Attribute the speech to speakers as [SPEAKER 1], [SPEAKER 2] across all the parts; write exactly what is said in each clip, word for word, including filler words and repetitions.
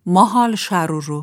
[SPEAKER 1] ماهال شرورو.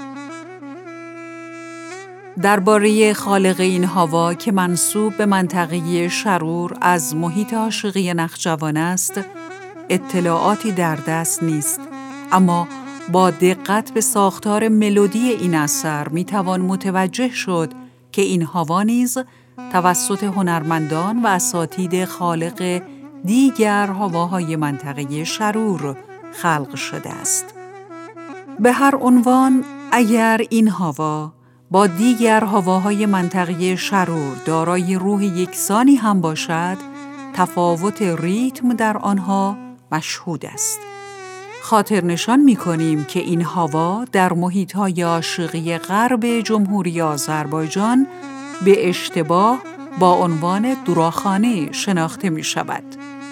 [SPEAKER 1] درباره خالق این هوا که منسوب به منطقه شرور از محیط عاشقی نخجوان است، اطلاعاتی در دست نیست، اما با دقت به ساختار ملودی این اثر میتوان متوجه شد که این هوا نیز توسط هنرمندان و اساتید خالق دیگر هواهای منطقه شرور خلق شده است. به هر عنوان، اگر این هوا با دیگر هواهای منطقه شرور دارای روح یکسانی هم باشد، تفاوت ریتم در آنها مشهود است. خاطر نشان می کنیم که این هوا در محیط‌های عاشقی غرب جمهوری آذربایجان به اشتباه با عنوان دوراخانه شناخته می شود.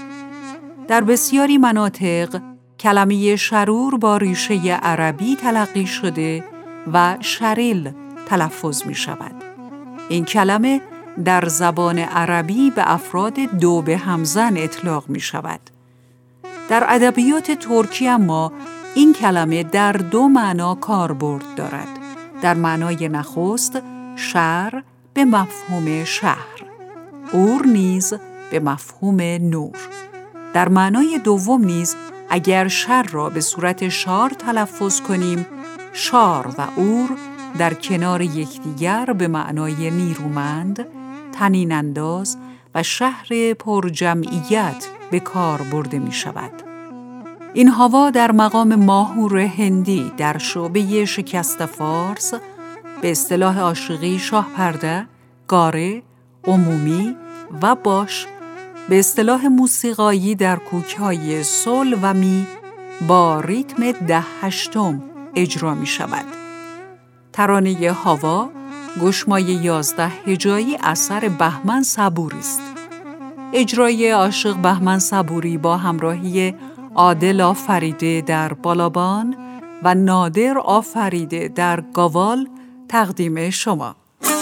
[SPEAKER 1] در بسیاری مناطق کلمه شرور با ریشه عربی تلقی شده و شریل تلفظ می شود. این کلمه در زبان عربی به افراد دو به همزن اطلاق می شود. در ادبیات ترکی اما این کلمه در دو معنا کاربرد دارد. در معنای نخست شهر به مفهوم شهر، اور نیز به مفهوم نور. در معنای دوم نیز اگر شر را به صورت شار تلفظ کنیم، شار و اور در کنار یکدیگر به معنای نیرومند، طنین انداز و شهر پرجمعیت به کار برده می شود. این هوا در مقام ماهور هندی در شعبه شکست فارس به اصطلاح عاشقی شاه پرده، گاره، عمومی و باش به اصطلاح موسیقایی در کوک‌های سل و می با ریتم ده هشتم اجرا می شود. ترانه هوا گشمای یازده هجایی اثر بهمن صبوری است. اجرای عاشق بهمن صبوری با همراهی عادل آفریده در بالابان و نادر آفریده در گاوال تقدیم شما.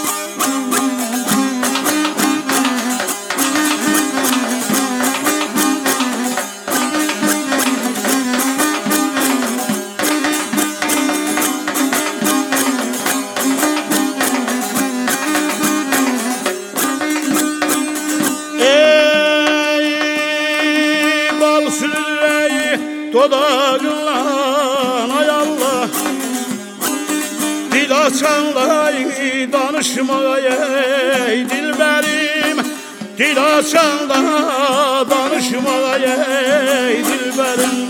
[SPEAKER 2] Dodağından ay Allah, dil açanla danışmaya ey dilberim, dil açanla danışmaya ey dilberim.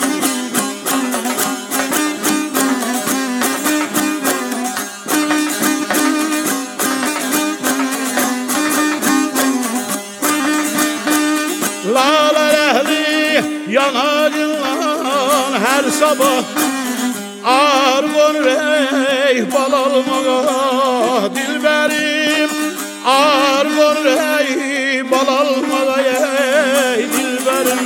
[SPEAKER 2] Lale ehli yanarından her sabah argon rey bal almağa dilberim, argon rey bal almağa ey dilberim.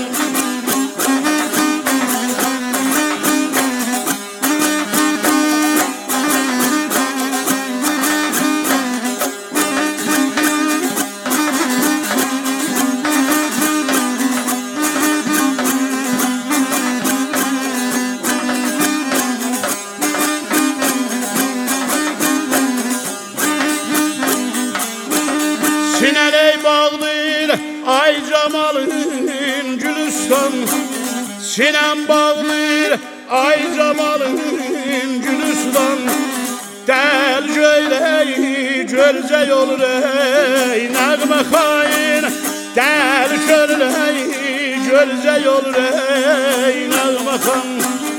[SPEAKER 2] Sineley bağdır ay camalın Gülistan, sinem bağdır ay camalın Gülistan. Del göyley görce yol rey nəğmə xain, del göyley görce yol rey nəğmə xain.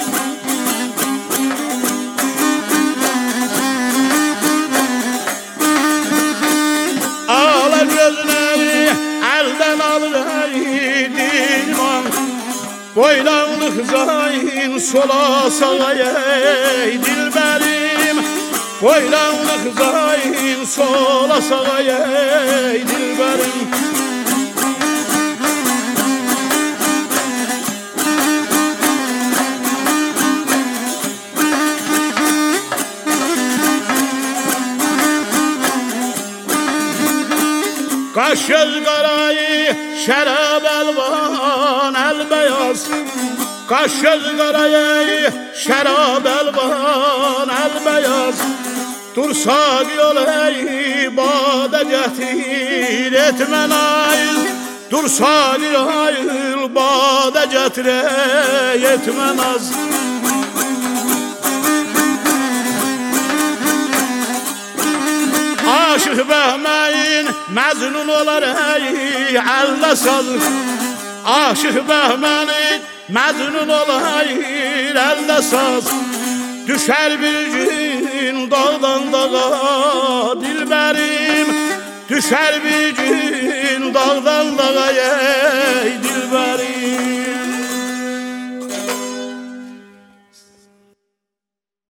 [SPEAKER 2] Gözleri elden alır ey dilman, boylanlık zayn sola sağa ey dilberim, boylanlık zayn sola sağa ey dilberim. Kaş göz karayı şərab əlvan əl bəyaz, Kaş göz qarayı, şərab əlvan, əlbəyaz. Dursak yol ey, badə gətir, etmə naiz. Dursak yol, badə gətir, etmə naz. Aşıq bəhməyin məzunun olar ey, əldə saz. Aşıq bəhmənin məzunun olar ey, əldə saz. Düşər bir gün dağdan dağa dilbərim. Düşər bir gün dağdan dağa